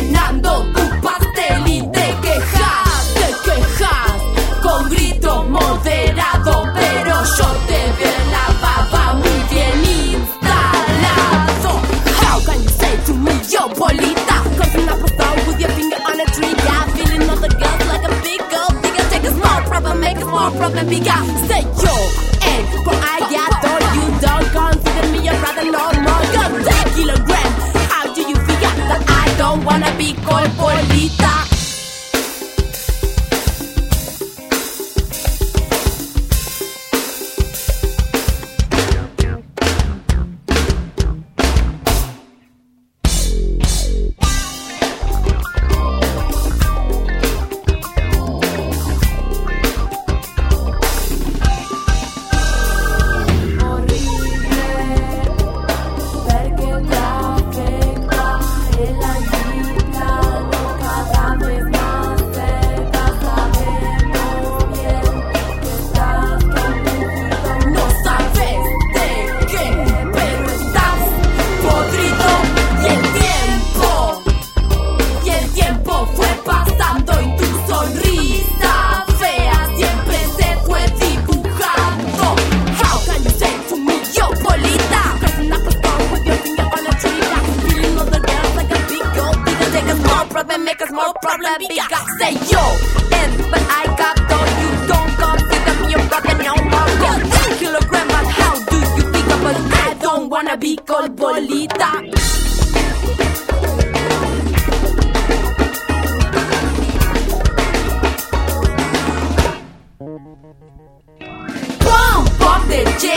llenando tu pastel y te quejas con grito moderado, pero yo te veo en la baba muy bien instalado. How can you say to me, yo, Polita? Cause you're not supposed with your finger on a tree. Yeah, feeling all the girls like a big gold digger. Take a small problem, make a small problem bigger. Say yo, and for I got all you don't consider me your brother no more. Go 10 kilograms. How do you figure that I don't wanna be called Polita? Make a small problem bigger. Say yo, and but I got though you don't consider me your brother no more. Go 10 kilograms, but how do you figure? But I don't wanna be called Polita. Pump up the jam.